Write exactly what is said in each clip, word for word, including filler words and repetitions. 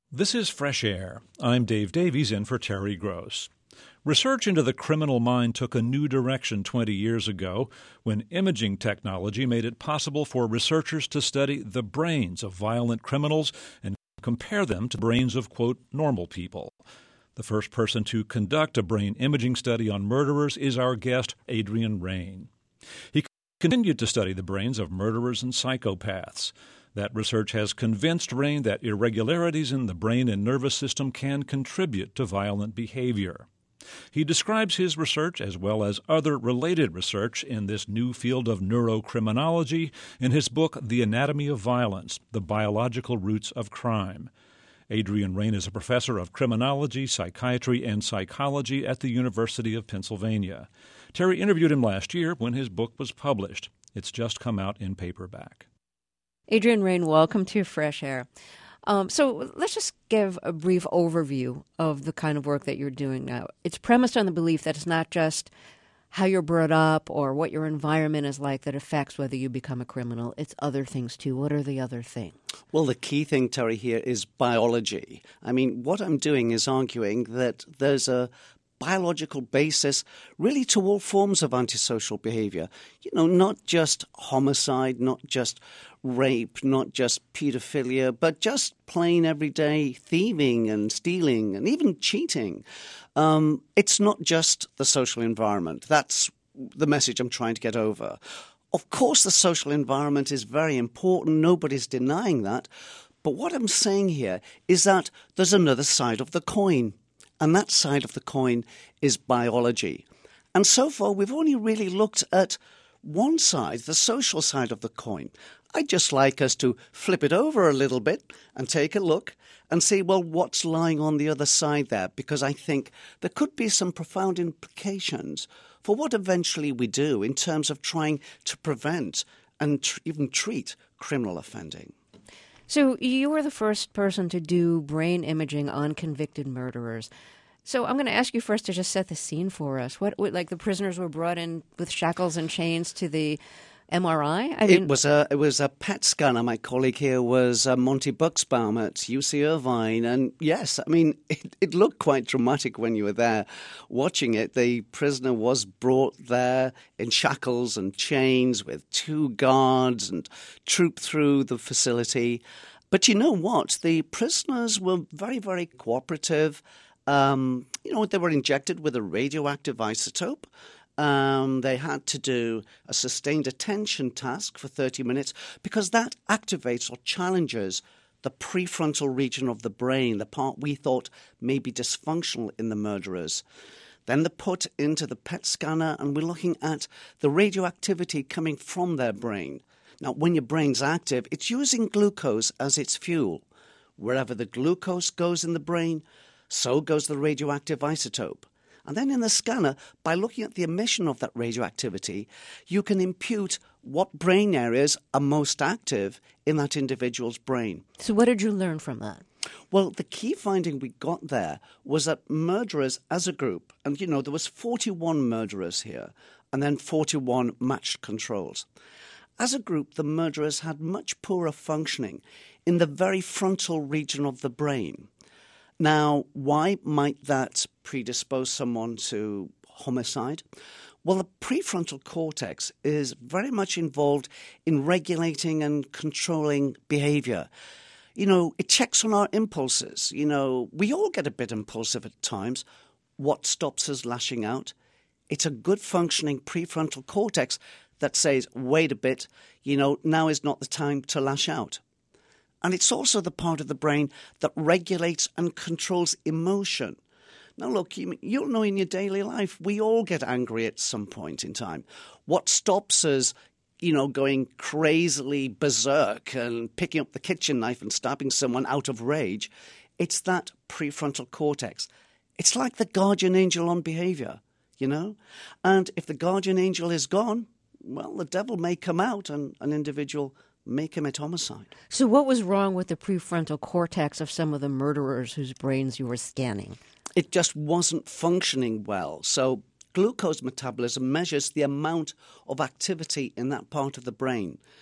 This is Fresh Air. I'm Dave Davies in for Terry Gross. Research into the criminal mind took a new direction twenty years ago when imaging technology made it possible for researchers to study the brains of violent criminals and compare them to brains of, quote, normal people. The first person to conduct a brain imaging study on murderers is our guest, Adrian Raine. He continued to study the brains of murderers and psychopaths. That research has convinced Raine that irregularities in the brain and nervous system can contribute to violent behavior. He describes his research, as well as other related research in this new field of neurocriminology, in his book The Anatomy of Violence, The Biological Roots of Crime. Adrian Raine is a professor of criminology, psychiatry, and psychology at the University of Pennsylvania. Terry interviewed him last year when his book was published. It's just come out in paperback. Adrian Raine, welcome to Fresh Air. Um, so let's just give a brief overview of the kind of work that you're doing now. It's premised on the belief that it's not just how you're brought up or what your environment is like that affects whether you become a criminal. It's other things, too. What are the other things? Well, the key thing, Terry, here is biology. I mean, what I'm doing is arguing that there's a biological basis really to all forms of antisocial behavior. You know, not just homicide, not just rape, not just pedophilia, but just plain everyday thieving and stealing and even cheating. Um, it's not just the social environment. That's the message I'm trying to get over. Of course, the social environment is very important. Nobody's denying that. But what I'm saying here is that there's another side of the coin. And that side of the coin is biology. And so far, we've only really looked at one side, the social side of the coin. I'd just like us to flip it over a little bit and take a look and see, well, what's lying on the other side there? Because I think there could be some profound implications for what eventually we do in terms of trying to prevent and tr- even treat criminal offending. So you were the first person to do brain imaging on convicted murderers. So I'm going to ask you first to just set the scene for us. What, what like the prisoners were brought in with shackles and chains to the M R I? I mean, it was a it was a P E T scanner. My colleague here was uh, Monty Buxbaum at U C Irvine, and yes, I mean it, it looked quite dramatic when you were there watching it. The prisoner was brought there in shackles and chains with two guards and trooped through the facility. But you know what? The prisoners were very, very cooperative. Um, you know, they were injected with a radioactive isotope. Um, they had to do a sustained attention task for thirty minutes because that activates or challenges the prefrontal region of the brain, the part we thought may be dysfunctional in the murderers. Then they're put into the P E T scanner and we're looking at the radioactivity coming from their brain. Now, when your brain's active, it's using glucose as its fuel. Wherever the glucose goes in the brain, so goes the radioactive isotope. And then in the scanner, by looking at the emission of that radioactivity, you can impute what brain areas are most active in that individual's brain. So what did you learn from that? Well, the key finding we got there was that murderers as a group, and you know, there was forty-one murderers here, and then forty-one matched controls. As a group, the murderers had much poorer functioning in the very frontal region of the brain. Now, why might that predispose someone to homicide? Well, the prefrontal cortex is very much involved in regulating and controlling behavior. You know, it checks on our impulses. You know, we all get a bit impulsive at times. What stops us lashing out? It's a good functioning prefrontal cortex that says, wait a bit, you know, now is not the time to lash out. And it's also the part of the brain that regulates and controls emotion. Now, look, you'll know in your daily life, we all get angry at some point in time. What stops us, you know, going crazily berserk and picking up the kitchen knife and stabbing someone out of rage? It's that prefrontal cortex. It's like the guardian angel on behavior, you know? And if the guardian angel is gone, well, the devil may come out and an individual may commit homicide. So what was wrong with the prefrontal cortex of some of the murderers whose brains you were scanning? It just wasn't functioning well. So glucose metabolism measures the amount of activity in that part of the brain.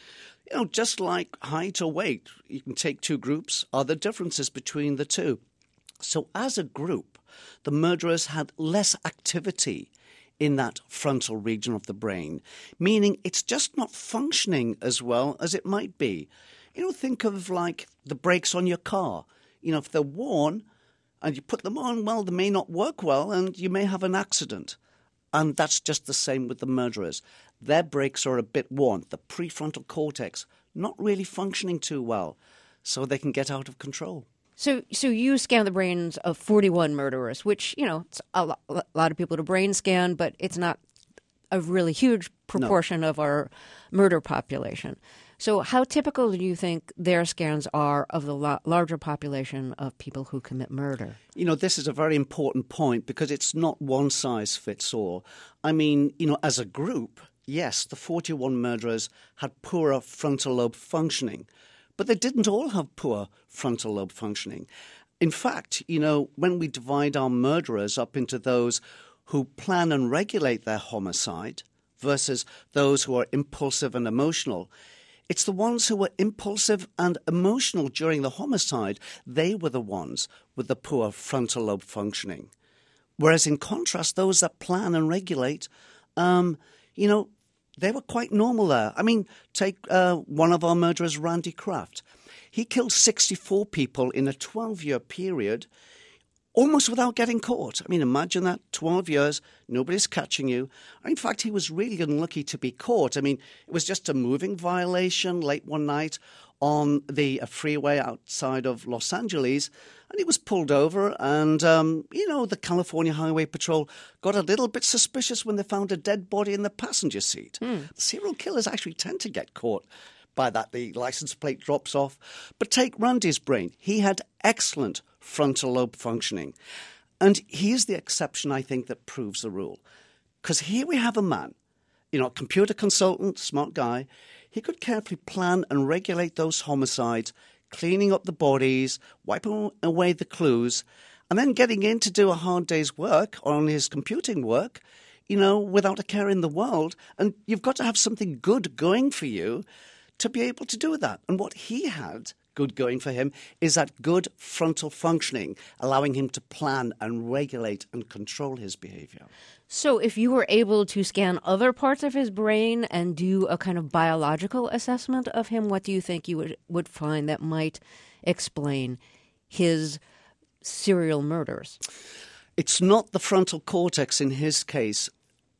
You know, just like height or weight, you can take two groups. Are there differences between the two? So as a group, the murderers had less activity in that frontal region of the brain, meaning it's just not functioning as well as it might be. You know, think of like the brakes on your car. You know, if they're worn and you put them on, well, they may not work well and you may have an accident. And that's just the same with the murderers. Their brakes are a bit worn. The prefrontal cortex not really functioning too well, so they can get out of control. So, so you scan the brains of forty-one murderers, which, you know, it's a lot, a lot of people to brain scan, but it's not a really huge proportion no. of our murder population. So how typical do you think their scans are of the la- larger population of people who commit murder? You know, this is a very important point because it's not one size fits all. I mean, you know, as a group, yes, the forty-one murderers had poorer frontal lobe functioning, but they didn't all have poor frontal lobe functioning. In fact, you know, when we divide our murderers up into those who plan and regulate their homicide versus those who are impulsive and emotional, it's the ones who were impulsive and emotional during the homicide. They were the ones with the poor frontal lobe functioning. Whereas in contrast, those that plan and regulate, um, you know, they were quite normal there. I mean, take uh, one of our murderers, Randy Kraft. He killed sixty-four people in a twelve-year period, almost without getting caught. I mean, imagine that, twelve years, nobody's catching you. In fact, he was really unlucky to be caught. I mean, it was just a moving violation late one night on the a freeway outside of Los Angeles, and he was pulled over, and, um, you know, the California Highway Patrol got a little bit suspicious when they found a dead body in the passenger seat. Mm. Serial killers actually tend to get caught by that. The license plate drops off. But take Randy's brain. He had excellent frontal lobe functioning. And here's the exception, I think, that proves the rule. Because here we have a man, you know, a computer consultant, smart guy. He could carefully plan and regulate those homicides, cleaning up the bodies, wiping away the clues, and then getting in to do a hard day's work on his computing work, you know, without a care in the world. And you've got to have something good going for you to be able to do that. And what he had good going for him is that good frontal functioning, allowing him to plan and regulate and control his behavior. So if you were able to scan other parts of his brain and do a kind of biological assessment of him, what do you think you would, would find that might explain his serial murders? It's not the frontal cortex in his case.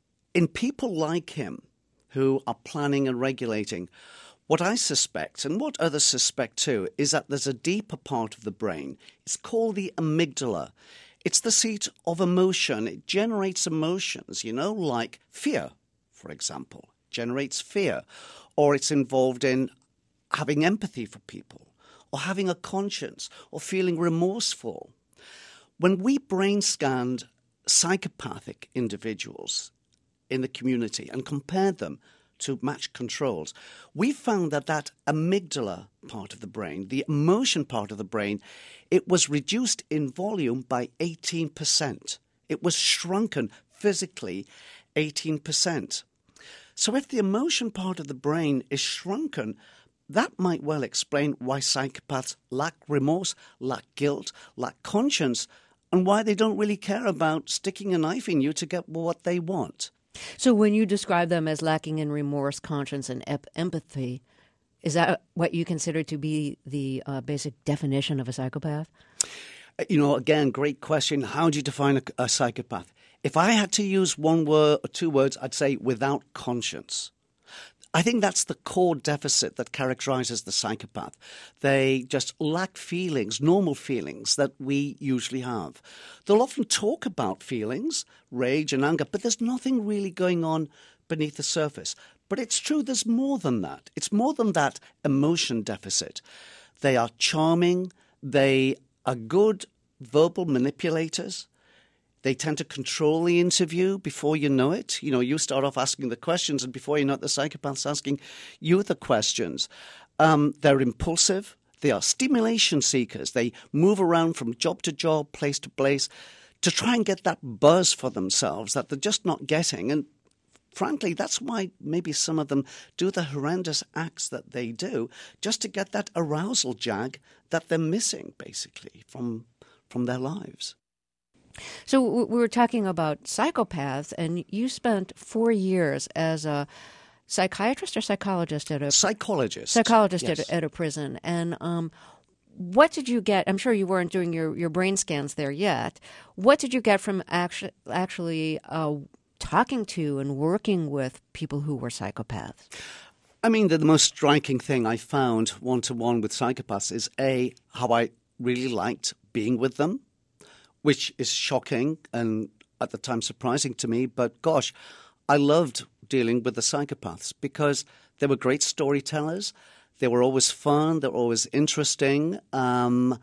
In people like him who are planning and regulating, what I suspect, and what others suspect too, is that there's a deeper part of the brain. It's called the amygdala. It's the seat of emotion. It generates emotions, you know, like fear, for example, generates fear. Or it's involved in having empathy for people, or having a conscience, or feeling remorseful. When we brain scanned psychopathic individuals in the community and compared them to match controls, we found that that amygdala part of the brain, the emotion part of the brain, it was reduced in volume by eighteen percent. It was shrunken physically eighteen percent. So if the emotion part of the brain is shrunken, that might well explain why psychopaths lack remorse, lack guilt, lack conscience, and why they don't really care about sticking a knife in you to get what they want. So when you describe them as lacking in remorse, conscience, and ep- empathy, is that what you consider to be the uh, basic definition of a psychopath? You know, again, great question. How do you define a, a psychopath? If I had to use one word or two words, I'd say without conscience. I think that's the core deficit that characterizes the psychopath. They just lack feelings, normal feelings that we usually have. They'll often talk about feelings, rage and anger, but there's nothing really going on beneath the surface. But it's true, there's more than that. It's more than that emotion deficit. They are charming. They are good verbal manipulators. They tend to control the interview before you know it. You know, you start off asking the questions, and before you know it, the psychopath's asking you the questions. Um, they're impulsive. They are stimulation seekers. They move around from job to job, place to place, to try and get that buzz for themselves that they're just not getting. And frankly, that's why maybe some of them do the horrendous acts that they do, just to get that arousal jag that they're missing, basically, from from their lives. So we were talking about psychopaths, and you spent four years as a psychiatrist or psychologist at a psychologist psychologist yes. at, a, at a prison. And um, what did you get? I'm sure you weren't doing your, your brain scans there yet. What did you get from actually actually uh, talking to and working with people who were psychopaths? I mean, the, the most striking thing I found one-to-one with psychopaths is, A, how I really liked being with them, which is shocking and at the time surprising to me. But gosh, I loved dealing with the psychopaths because they were great storytellers. They were always fun. They were always interesting. Um,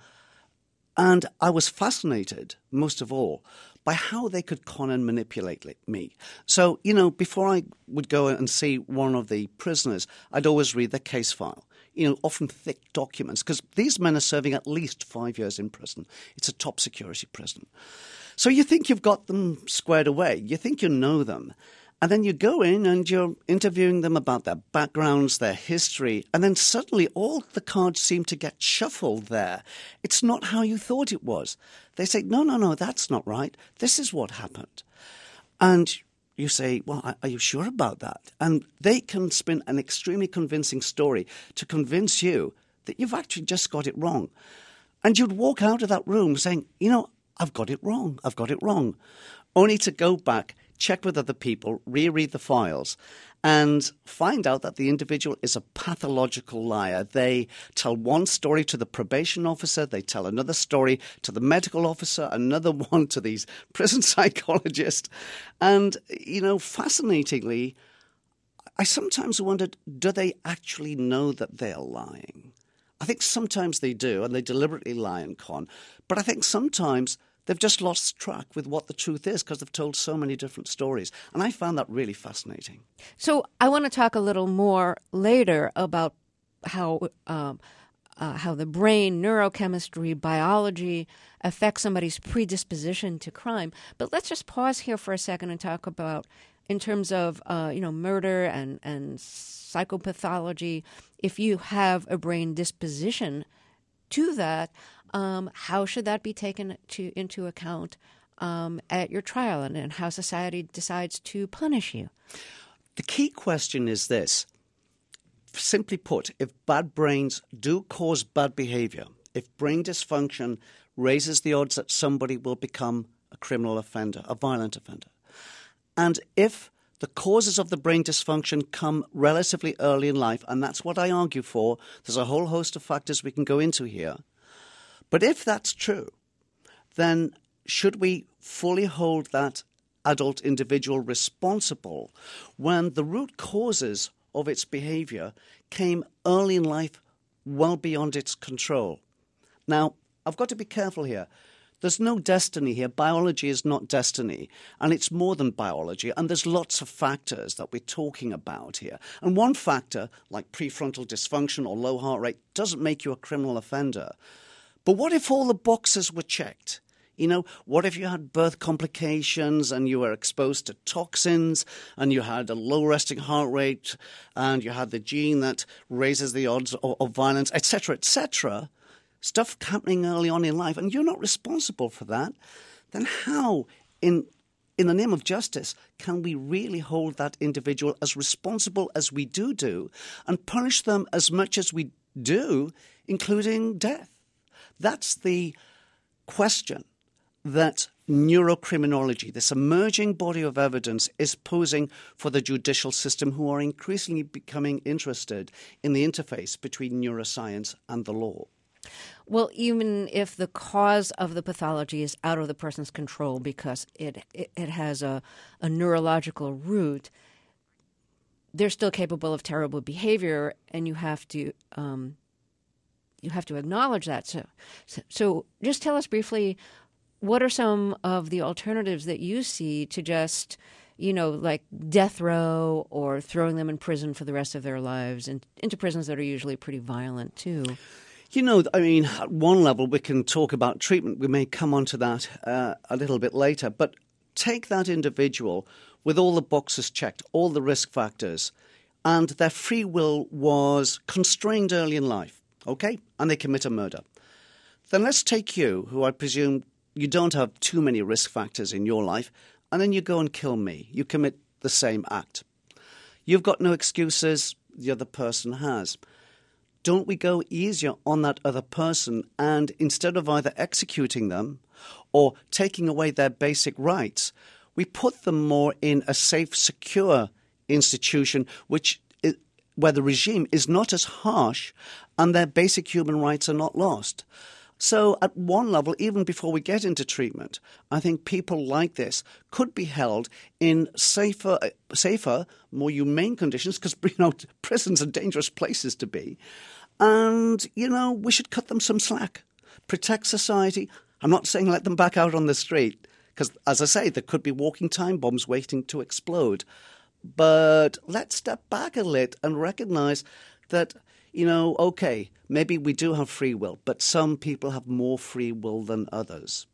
and I was fascinated, most of all, by how they could con and manipulate me. So, you know, before I would go and see one of the prisoners, I'd always read their case file. You know, often thick documents, because these men are serving at least five years in prison. It's a top security prison. So you think you've got them squared away. You think you know them. And then you go in and you're interviewing them about their backgrounds, their history, and then suddenly all the cards seem to get shuffled there. It's not how you thought it was. They say, no, no, no, that's not right. This is what happened. And you say, well, are you sure about that? And they can spin an extremely convincing story to convince you that you've actually just got it wrong. And you'd walk out of that room saying, you know, I've got it wrong. I've got it wrong. Only to go back, check with other people, reread the files, and find out that the individual is a pathological liar. They tell one story to the probation officer, they tell another story to the medical officer, another one to these prison psychologists. And, you know, fascinatingly, I sometimes wondered, do they actually know that they're lying? I think sometimes they do, and they deliberately lie and con. But I think sometimes they've just lost track with what the truth is because they've told so many different stories. And I found that really fascinating. So I want to talk a little more later about how um, uh, how the brain, neurochemistry, biology affect somebody's predisposition to crime. But let's just pause here for a second and talk about, in terms of uh, you know murder and, and psychopathology, if you have a brain disposition to that, Um, how should that be taken to, into account um, at your trial, and, and how society decides to punish you? The key question is this. Simply put, if bad brains do cause bad behavior, if brain dysfunction raises the odds that somebody will become a criminal offender, a violent offender, and if the causes of the brain dysfunction come relatively early in life, and that's what I argue for, there's a whole host of factors we can go into here. But if that's true, then should we fully hold that adult individual responsible when the root causes of its behavior came early in life, well beyond its control? Now, I've got to be careful here. There's no destiny here. Biology is not destiny, and it's more than biology, and there's lots of factors that we're talking about here. And one factor, like prefrontal dysfunction or low heart rate, doesn't make you a criminal offender. But what if all the boxes were checked? You know, what if you had birth complications and you were exposed to toxins and you had a low resting heart rate and you had the gene that raises the odds of, of violence, et cetera, et cetera, stuff happening early on in life, and you're not responsible for that? Then how, in in the name of justice, can we really hold that individual as responsible as we do do and punish them as much as we do, including death? That's the question that neurocriminology, this emerging body of evidence, is posing for the judicial system, who are increasingly becoming interested in the interface between neuroscience and the law. Well, even if the cause of the pathology is out of the person's control because it it, it has a, a neurological root, they're still capable of terrible behavior, and you have to um, you have to acknowledge that. So, so, so just tell us briefly, what are some of the alternatives that you see to just, you know, like death row or throwing them in prison for the rest of their lives, and into prisons that are usually pretty violent too? You know, I mean, at one level we can talk about treatment. We may come on to that uh, a little bit later. But take that individual with all the boxes checked, all the risk factors, and their free will was constrained early in life, okay, and they commit a murder. Then let's take you, who I presume you don't have too many risk factors in your life, and then you go and kill me. You commit the same act. You've got no excuses, the other person has. Don't we go easier on that other person, and instead of either executing them or taking away their basic rights, we put them more in a safe, secure institution which is, where the regime is not as harsh and their basic human rights are not lost. So at one level, even before we get into treatment, I think people like this could be held in safer, safer, more humane conditions, because you know, prisons are dangerous places to be. And, you know, we should cut them some slack, protect society. I'm not saying let them back out on the street, because, as I say, there could be walking time bombs waiting to explode. But let's step back a little and recognize that, you know, okay, maybe we do have free will, but some people have more free will than others.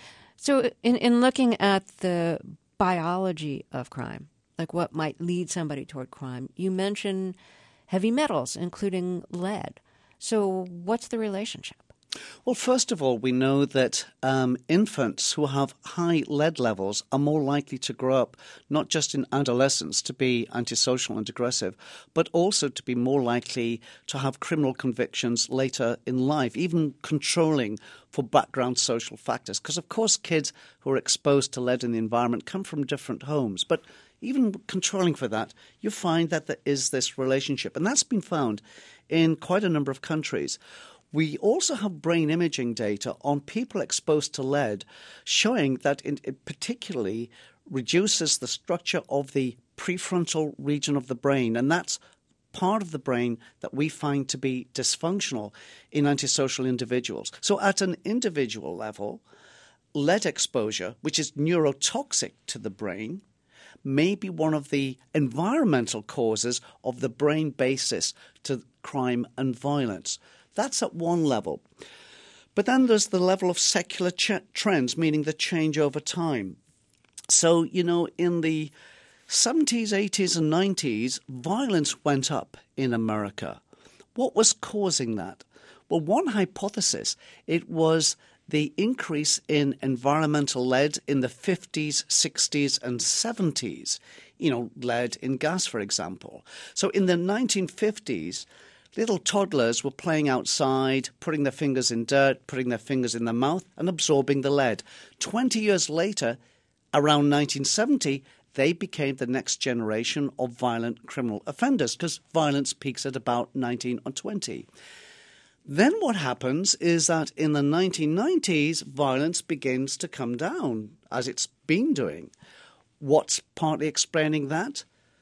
So in, in looking at the biology of crime, like what might lead somebody toward crime, you mentioned heavy metals, including lead. So what's the relationship? Well, first of all, we know that um, infants who have high lead levels are more likely to grow up, not just in adolescence, to be antisocial and aggressive, but also to be more likely to have criminal convictions later in life, even controlling for background social factors. Because, of course, kids who are exposed to lead in the environment come from different homes. But even controlling for that, you find that there is this relationship. And that's been found in quite a number of countries. We also have brain imaging data on people exposed to lead showing that it, it particularly reduces the structure of the prefrontal region of the brain, and that's part of the brain that we find to be dysfunctional in antisocial individuals. So at an individual level, lead exposure, which is neurotoxic to the brain, may be one of the environmental causes of the brain basis to crime and violence. That's at one level. But then there's the level of secular ch- trends, meaning the change over time. So, you know, in the seventies, eighties and nineties, violence went up in America. What was causing that? Well, one hypothesis, it was the increase in environmental lead in the fifties, sixties and seventies. You know, lead in gas, for example. So in the nineteen fifties, little toddlers were playing outside, putting their fingers in dirt, putting their fingers in their mouth and absorbing the lead. Twenty years later, around nineteen seventy, they became the next generation of violent criminal offenders because violence peaks at about nineteen or twenty. Then what happens is that in the nineteen nineties, violence begins to come down, as it's been doing. What's partly explaining that?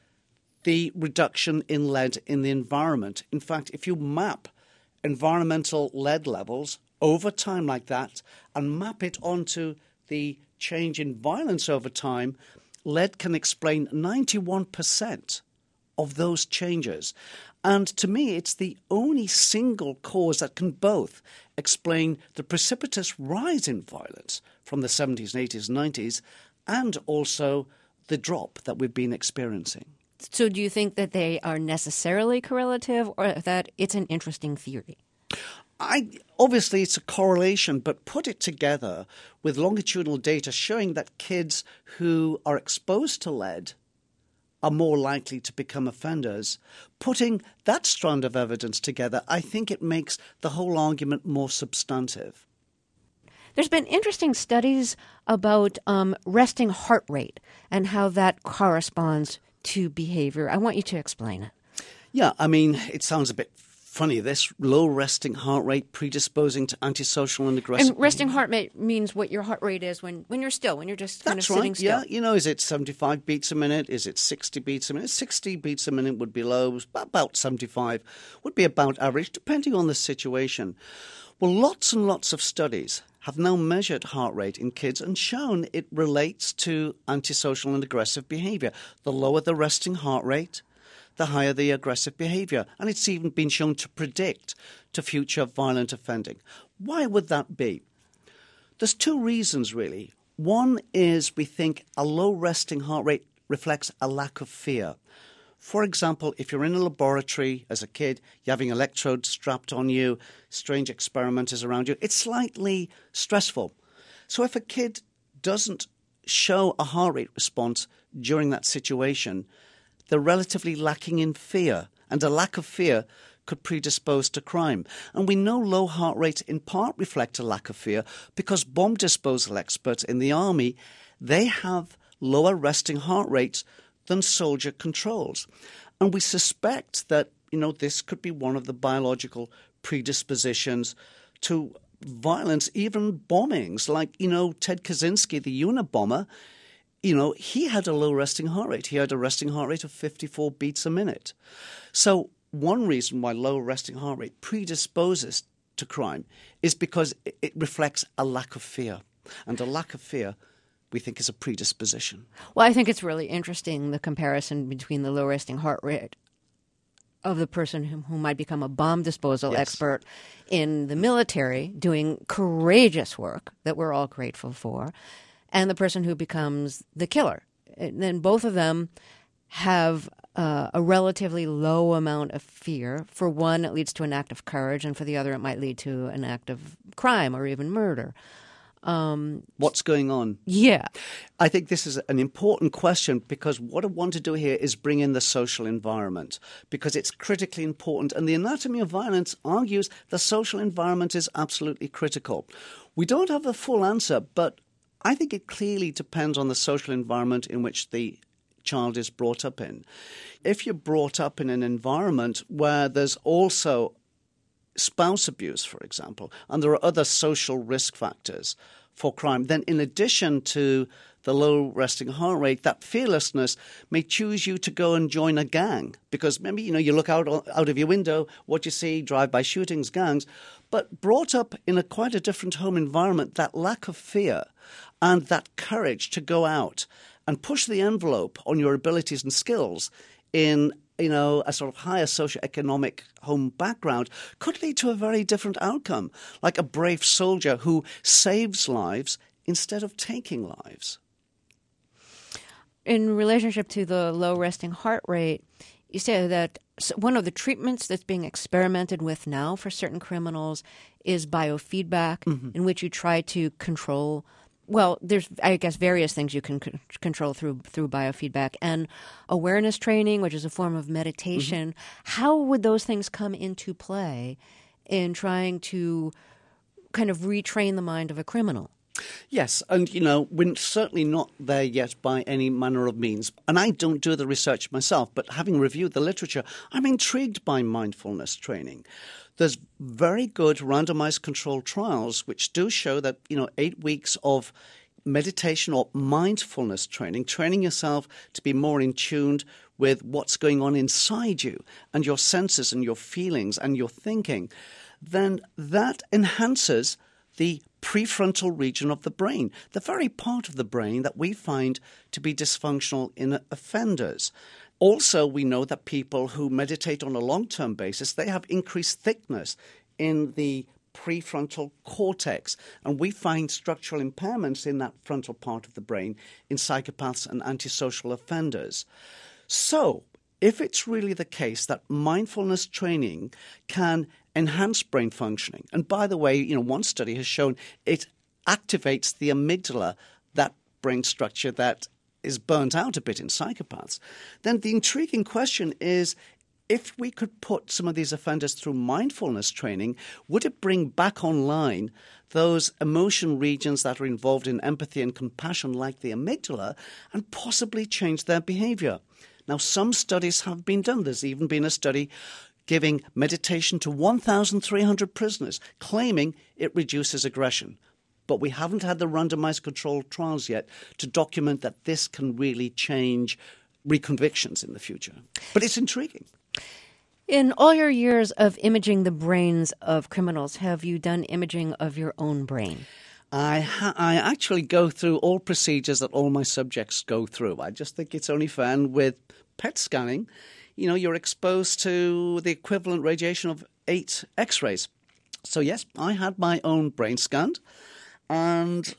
The reduction in lead in the environment. In fact, if you map environmental lead levels over time like that and map it onto the change in violence over time, lead can explain ninety-one percent of those changes. And to me, it's the only single cause that can both explain the precipitous rise in violence from the seventies and eighties and nineties and also the drop that we've been experiencing. So do you think that they are necessarily correlative or that it's an interesting theory? I, obviously, it's a correlation, but put it together with longitudinal data showing that kids who are exposed to lead are more likely to become offenders. Putting that strand of evidence together, I think it makes the whole argument more substantive. There's been interesting studies about um, resting heart rate and how that corresponds to behavior. I want you to explain it. Yeah, I mean, it sounds a bit funny, this low resting heart rate predisposing to antisocial and aggressive. And resting heart rate means what your heart rate is when, when you're still, when you're just kind That's of sitting right. still. Yeah, you know, is it seventy-five beats a minute? Is it sixty beats a minute? sixty beats a minute would be low. About seventy-five would be about average, depending on the situation. Well, lots and lots of studies have now measured heart rate in kids and shown it relates to antisocial and aggressive behavior. The lower the resting heart rate, the higher the aggressive behavior. And it's even been shown to predict to future violent offending. Why would that be? There's two reasons, really. One is we think a low resting heart rate reflects a lack of fear. For example, if you're in a laboratory as a kid, you're having electrodes strapped on you, strange experimenters around you, it's slightly stressful. So if a kid doesn't show a heart rate response during that situation, they're relatively lacking in fear, and a lack of fear could predispose to crime. And we know low heart rates in part reflect a lack of fear because bomb disposal experts in the army, they have lower resting heart rates than soldier controls. And we suspect that, you know, this could be one of the biological predispositions to violence, even bombings. Like, you know, Ted Kaczynski, the Unabomber, you know, he had a low resting heart rate. He had a resting heart rate of fifty-four beats a minute. So one reason why low resting heart rate predisposes to crime is because it reflects a lack of fear. And a lack of fear, we think, is a predisposition. Well, I think it's really interesting, the comparison between the low resting heart rate of the person who, who might become a bomb disposal Yes. expert in the military doing courageous work that we're all grateful for, and the person who becomes the killer. And then both of them have uh, a relatively low amount of fear. For one, it leads to an act of courage, and for the other, it might lead to an act of crime or even murder. Um, What's going on? yeah. I think this is an important question because what I want to do here is bring in the social environment because it's critically important. And the Anatomy of Violence argues the social environment is absolutely critical. We don't have a full answer, but I think it clearly depends on the social environment in which the child is brought up in. If you're brought up in an environment where there's also spouse abuse, for example, and there are other social risk factors for crime, then in addition to the low resting heart rate, that fearlessness may choose you to go and join a gang because maybe, you know, you look out out of your window, what you see, drive-by shootings, gangs, but brought up in a quite a different home environment, that lack of fear and that courage to go out and push the envelope on your abilities and skills in, you know, a sort of higher socioeconomic home background could lead to a very different outcome, like a brave soldier who saves lives instead of taking lives. In relationship to the low resting heart rate, you say that one of the treatments that's being experimented with now for certain criminals is biofeedback, mm-hmm. in which you try to control. Well, there's, I guess, various things you can c- control through through biofeedback and awareness training, which is a form of meditation. Mm-hmm. How would those things come into play in trying to kind of retrain the mind of a criminal? Yes, and, you know, we're certainly not there yet by any manner of means. And I don't do the research myself, but having reviewed the literature, I'm intrigued by mindfulness training. There's very good randomized controlled trials which do show that, you know, eight weeks of meditation or mindfulness training, training yourself to be more in tune with what's going on inside you and your senses and your feelings and your thinking, then that enhances the prefrontal region of the brain, the very part of the brain that we find to be dysfunctional in offenders. Also, we know that people who meditate on a long-term basis, they have increased thickness in the prefrontal cortex. And we find structural impairments in that frontal part of the brain in psychopaths and antisocial offenders. So, if it's really the case that mindfulness training can enhance brain functioning, and by the way, you know, one study has shown it activates the amygdala, that brain structure that is burnt out a bit in psychopaths, then the intriguing question is, if we could put some of these offenders through mindfulness training, would it bring back online those emotion regions that are involved in empathy and compassion like the amygdala and possibly change their behavior? Now, some studies have been done. There's even been a study giving meditation to one thousand three hundred prisoners, claiming it reduces aggression. But we haven't had the randomized controlled trials yet to document that this can really change reconvictions in the future. But it's intriguing. In all your years of imaging the brains of criminals, have you done imaging of your own brain? I ha- I actually go through all procedures that all my subjects go through. I just think it's only fair. And with P E T scanning, you know, you're exposed to the equivalent radiation of eight X-rays. So yes, I had my own brain scanned, and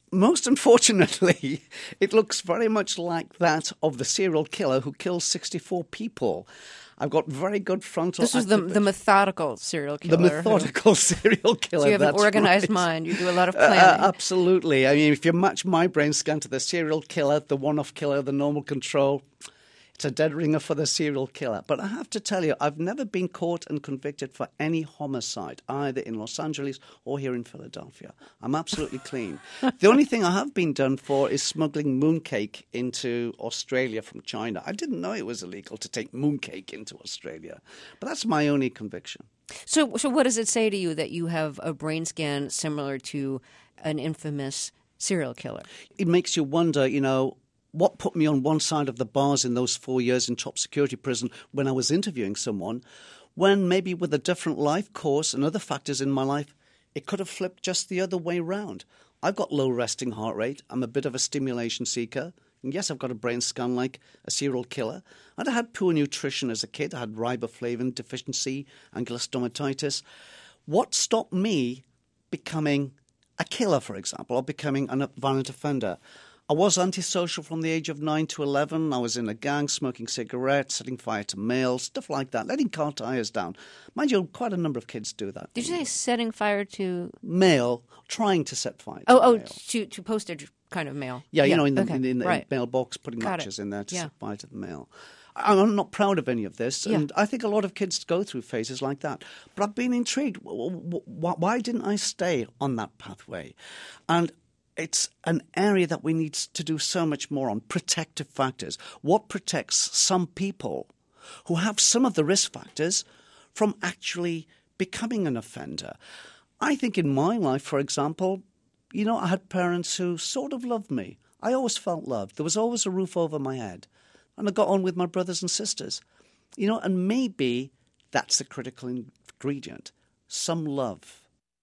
most unfortunately, it looks very much like that of the serial killer who killed sixty-four people. I've got very good frontal This is the, activity. the methodical serial killer. The methodical who, serial killer. So you have that's an organized right. mind. You do a lot of Uh, planning. uh, absolutely. I mean, if you match my brain scan to the serial killer, the one-off killer, the normal control, it's a dead ringer for the serial killer. But I have to tell you, I've never been caught and convicted for any homicide, either in Los Angeles or here in Philadelphia. I'm absolutely clean. The only thing I have been done for is smuggling mooncake into Australia from China. I didn't know it was illegal to take mooncake into Australia. But that's my only conviction. So, so what does it say to you that you have a brain scan similar to an infamous serial killer? It makes you wonder, you know, what put me on one side of the bars in those four years in top security prison when I was interviewing someone, when maybe with a different life course and other factors in my life, it could have flipped just the other way round. I've got low resting heart rate. I'm a bit of a stimulation seeker. And yes, I've got a brain scan like a serial killer. And I had poor nutrition as a kid. I had riboflavin deficiency, angular stomatitis. What stopped me becoming a killer, for example, or becoming a violent offender? I was antisocial from the age of nine to eleven. I was in a gang, smoking cigarettes, setting fire to mail, stuff like that, letting car tires down. Mind you, quite a number of kids do that. Did you say setting fire to mail? Trying to set fire to Oh, oh, mail. to, to postage kind of mail. Yeah, you know, in the, okay. in, in the right. mailbox, putting Got matches it. in there to Yeah. set fire to the mail. I'm not proud of any of this, Yeah. and I think a lot of kids go through phases like that. But I've been intrigued. W- w- w- Why didn't I stay on that pathway? And it's an area that we need to do so much more on, protective factors. What protects some people who have some of the risk factors from actually becoming an offender? I think in my life, for example, you know, I had parents who sort of loved me. I always felt loved. There was always a roof over my head. And I got on with my brothers and sisters. You know, and maybe that's a critical ingredient, some love.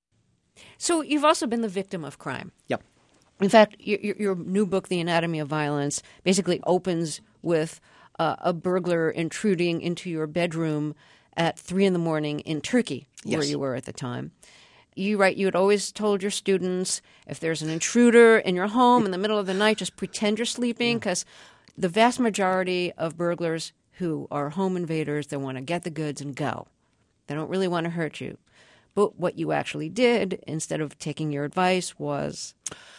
So you've also been the victim of crime. Yep. In fact, your, your, your new book, The Anatomy of Violence, basically opens with uh, a burglar intruding into your bedroom at three in the morning in Turkey, Yes. where you were at the time. You write, you had always told your students, if there's an intruder in your home in the middle of the night, just pretend you're sleeping, because the vast majority of burglars who are home invaders, they want to get the goods and go. They don't really want to hurt you. But what you actually did, instead of taking your advice, was...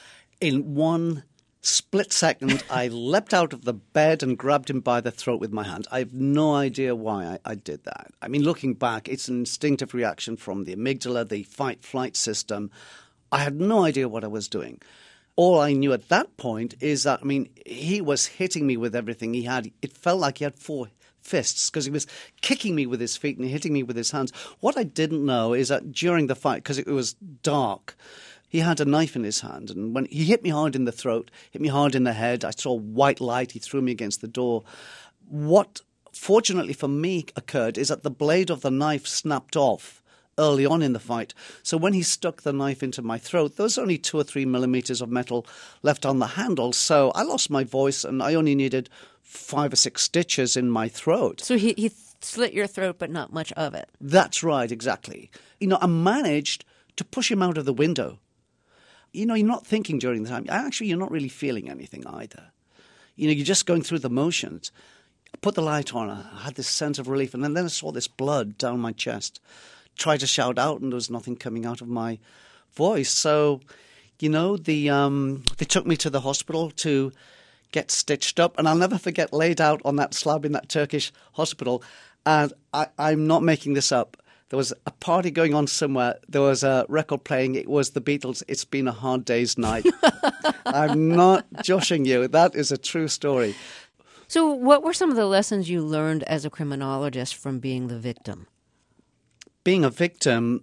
In one split second, I leapt out of the bed and grabbed him by the throat with my hand. I have no idea why I, I did that. I mean, looking back, it's an instinctive reaction from the amygdala, the fight-flight system. I had no idea what I was doing. All I knew at that point is that, I mean, he was hitting me with everything he had. It felt like he had four fists because he was kicking me with his feet and hitting me with his hands. What I didn't know is that during the fight, because it was dark, he had a knife in his hand, and when he hit me hard in the throat, hit me hard in the head, I saw white light, he threw me against the door. What, fortunately for me, occurred is that the blade of the knife snapped off early on in the fight. So when he stuck the knife into my throat, there was only two or three millimeters of metal left on the handle, so I lost my voice, and I only needed five or six stitches in my throat. So he, he slit your throat, but not much of it. That's right, exactly. You know, I managed to push him out of the window. You know, you're not thinking during the time. Actually, you're not really feeling anything either. You know, you're just going through the motions. I put the light on. I had this sense of relief. And then, then I saw this blood down my chest. Tried to shout out, and there was nothing coming out of my voice. So, you know, the um, they took me to the hospital to get stitched up. And I'll never forget laid out on that slab in that Turkish hospital. And I, I'm not making this up. There was a party going on somewhere. There was a record playing. It was the Beatles. It's been a hard day's night. I'm not joshing you. That is a true story. So what were some of the lessons you learned as a criminologist from being the victim? Being a victim,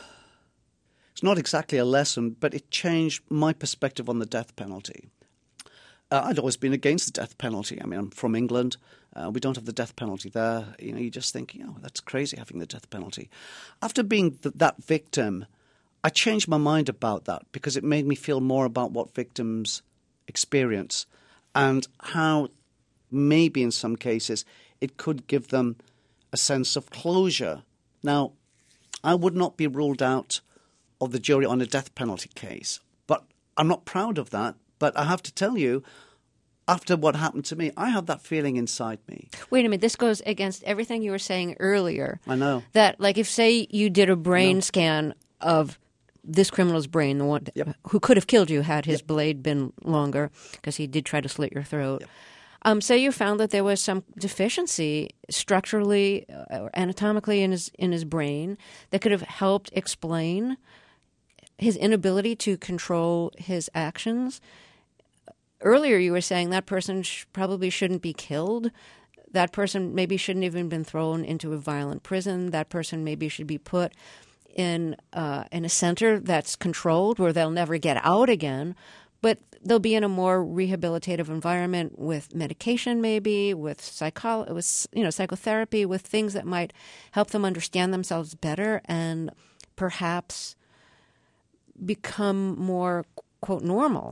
it's not exactly a lesson, but it changed my perspective on the death penalty. Uh, I'd always been against the death penalty. I mean, I'm from England. Uh, we don't have the death penalty there. You know, you just think, you know, that's crazy having the death penalty. After being th- that victim, I changed my mind about that because it made me feel more about what victims experience and how maybe in some cases it could give them a sense of closure. Now, I would not be ruled out of the jury on a death penalty case, but I'm not proud of that, but I have to tell you, after what happened to me, I have that feeling inside me. Wait a minute. This goes against everything you were saying earlier. I know. That, like, if, say, you did a brain scan of this criminal's brain, the one Yep. who could have killed you had his Yep. blade been longer, because he did try to slit your throat. Yep. Um, say you found that there was some deficiency structurally uh, or anatomically in his in his brain that could have helped explain his inability to control his actions. Earlier, you were saying that person sh- probably shouldn't be killed. That person maybe shouldn't even been thrown into a violent prison. That person maybe should be put in uh, in a center that's controlled where they'll never get out again. But they'll be in a more rehabilitative environment with medication, maybe with psycho- with you know psychotherapy, with things that might help them understand themselves better and perhaps become more, quote, normal.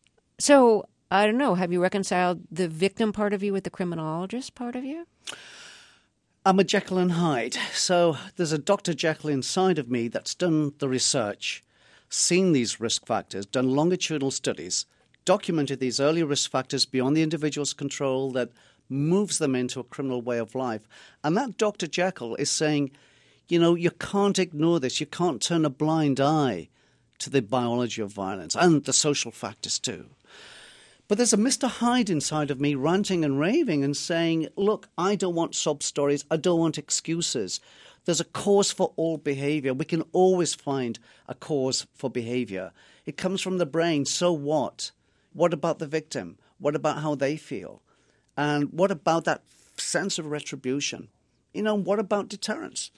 So, I don't know, have you reconciled the victim part of you with the criminologist part of you? I'm a Jekyll and Hyde. So there's a Doctor Jekyll inside of me that's done the research, seen these risk factors, done longitudinal studies, documented these early risk factors beyond the individual's control that moves them into a criminal way of life. And that Doctor Jekyll is saying, you know, you can't ignore this. You can't turn a blind eye to the biology of violence and the social factors too. But there's a Mister Hyde inside of me ranting and raving and saying, look, I don't want sob stories. I don't want excuses. There's a cause for all behavior. We can always find a cause for behavior. It comes from the brain. So what? What about the victim? What about how they feel? And what about that sense of retribution? You know, what about deterrence?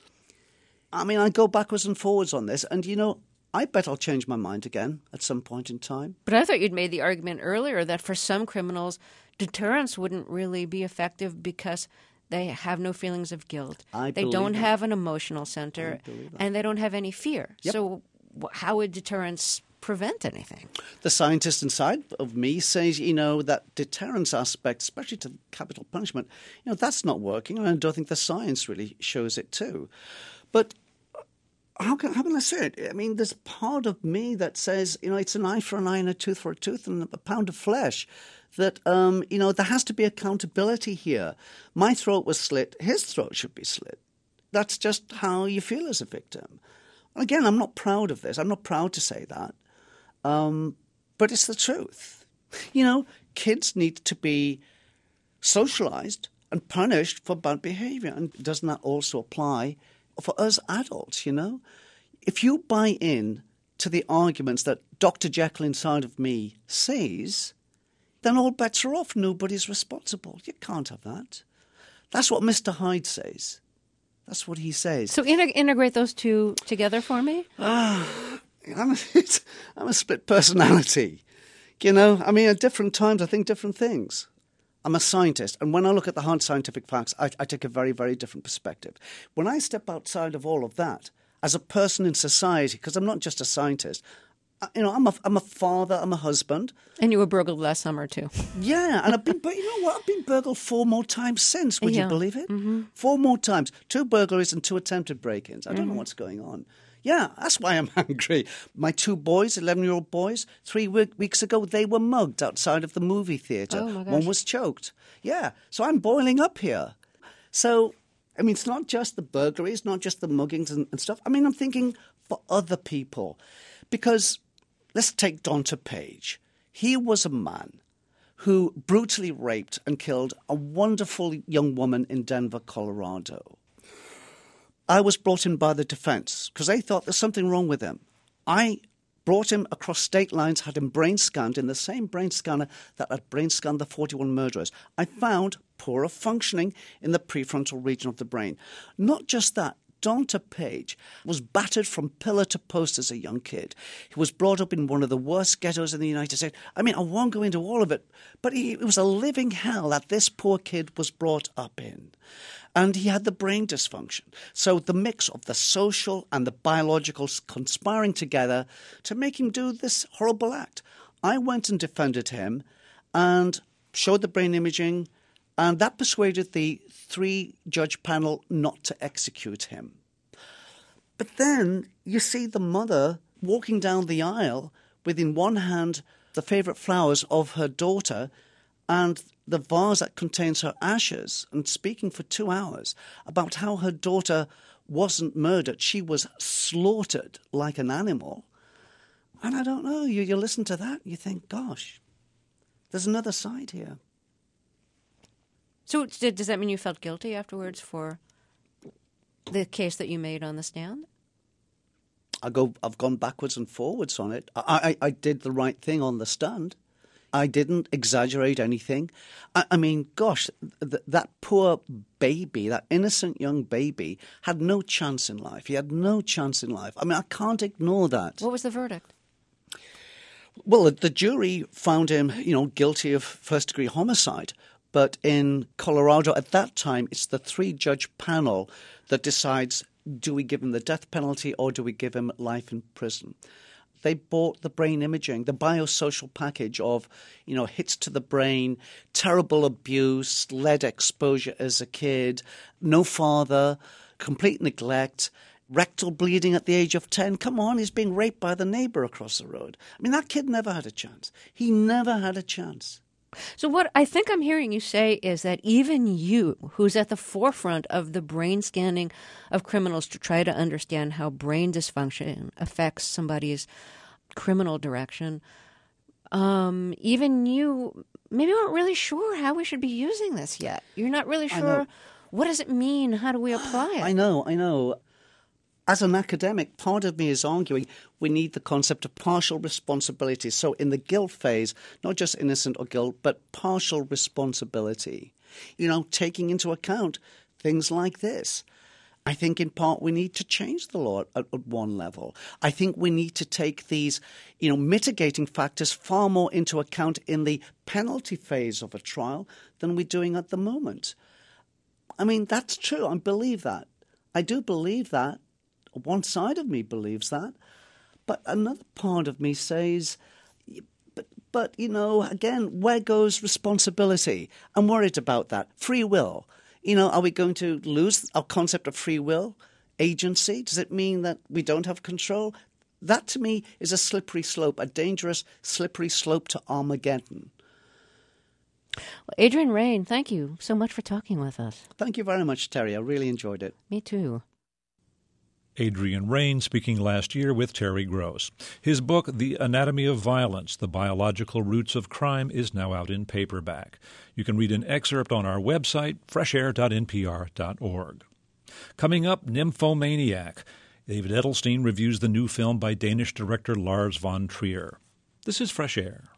I mean, I go backwards and forwards on this. And, you know, I bet I'll change my mind again at some point in time. But I thought you'd made the argument earlier that for some criminals, deterrence wouldn't really be effective because they have no feelings of guilt. I they believe don't that. have an emotional center, I believe that. and they don't have any fear. Yep. So wh- how would deterrence prevent anything? The scientist inside of me says, you know, that deterrence aspect, especially to capital punishment, you know, that's not working. And I don't think the science really shows it too. But How can, how can I say it? I mean, there's part of me that says, you know, it's an eye for an eye and a tooth for a tooth and a pound of flesh. That, um, you know, there has to be accountability here. My throat was slit. His throat should be slit. That's just how you feel as a victim. Again, I'm not proud of this. I'm not proud to say that. Um, but it's the truth. You know, kids need to be socialized and punished for bad behavior. And doesn't that also apply for us adults, you know? If you buy in to the arguments that Doctor Jekyll inside of me says, then all bets are off. Nobody's responsible. You can't have that. That's what Mister Hyde says. That's what he says. So in- integrate those two together for me? Ah, I'm a, I'm a split personality. You know, I mean, at different times I think different things. I'm a scientist, and when I look at the hard scientific facts, I, I take a very, very different perspective. When I step outside of all of that, as a person in society, because I'm not just a scientist, I, you know, I'm a, I'm a father, I'm a husband. And you were burgled last summer, too. Yeah, and I've been, but you know what? I've been burgled four more times since. Would Yeah. you believe it? Mm-hmm. Four more times. Two burglaries and two attempted break-ins. I don't Mm-hmm. know what's going on. Yeah, that's why I'm angry. My two boys, eleven-year-old boys, three week, weeks ago, they were mugged outside of the movie theatre. Oh, my gosh. One was choked. Yeah, so I'm boiling up here. So, I mean, it's not just the burglaries, not just the muggings and, and stuff. I mean, I'm thinking for other people. Because let's take Donta Page. He was a man who brutally raped and killed a wonderful young woman in Denver, Colorado. I was brought in by the defense because they thought there's something wrong with him. I brought him across state lines, had him brain scanned in the same brain scanner that had brain scanned the forty-one murderers. I found poorer functioning in the prefrontal region of the brain. Not just that, Donta Page was battered from pillar to post as a young kid. He was brought up in one of the worst ghettos in the United States. I mean, I won't go into all of it, but he, it was a living hell that this poor kid was brought up in. And he had the brain dysfunction. So the mix of the social and the biological conspiring together to make him do this horrible act. I went and defended him and showed the brain imaging, and that persuaded the three-judge panel not to execute him. But then you see the mother walking down the aisle with in one hand the favourite flowers of her daughter and the vase that contains her ashes, and speaking for two hours about how her daughter wasn't murdered. She was slaughtered like an animal. And I don't know, you, you listen to that, you think, gosh, there's another side here. So does that mean you felt guilty afterwards for the case that you made on the stand? I go, I've gone backwards and forwards on it. I, I, I did the right thing on the stand. I didn't exaggerate anything. I, I mean, gosh, th- that poor baby, that innocent young baby, had no chance in life. He had no chance in life. I mean, I can't ignore that. What was the verdict? Well, the, the jury found him, you know, guilty of first-degree homicide. But in Colorado at that time, it's the three-judge panel that decides, do we give him the death penalty or do we give him life in prison? They bought the brain imaging, the biosocial package of, you know, hits to the brain, terrible abuse, lead exposure as a kid, no father, complete neglect, rectal bleeding at the age of ten. Come on, he's being raped by the neighbor across the road. I mean, that kid never had a chance. He never had a chance. So what I think I'm hearing you say is that even you, who's at the forefront of the brain scanning of criminals to try to understand how brain dysfunction affects somebody's criminal direction, um, even you maybe aren't really sure how we should be using this yet. You're not really sure what does it mean? How do we apply it? I know, I know. As an academic, part of me is arguing we need the concept of partial responsibility. So in the guilt phase, not just innocent or guilt, but partial responsibility. You know, taking into account things like this. I think in part we need to change the law at, at one level. I think we need to take these, you know, mitigating factors far more into account in the penalty phase of a trial than we're doing at the moment. I mean, that's true. I believe that. I do believe that. One side of me believes that, but another part of me says, but, but, you know, again, where goes responsibility? I'm worried about that. Free will. You know, are we going to lose our concept of free will, agency? Does it mean that we don't have control? That, to me, is a slippery slope, a dangerous, slippery slope to Armageddon. Well, Adrian Raine, thank you so much for talking with us. Thank you very much, Terry. I really enjoyed it. Me too. Adrian Raine speaking last year with Terry Gross. His book, The Anatomy of Violence, The Biological Roots of Crime, is now out in paperback. You can read an excerpt on our website, fresh air dot n p r dot org. Coming up, Nymphomaniac. David Edelstein reviews the new film by Danish director Lars von Trier. This is Fresh Air.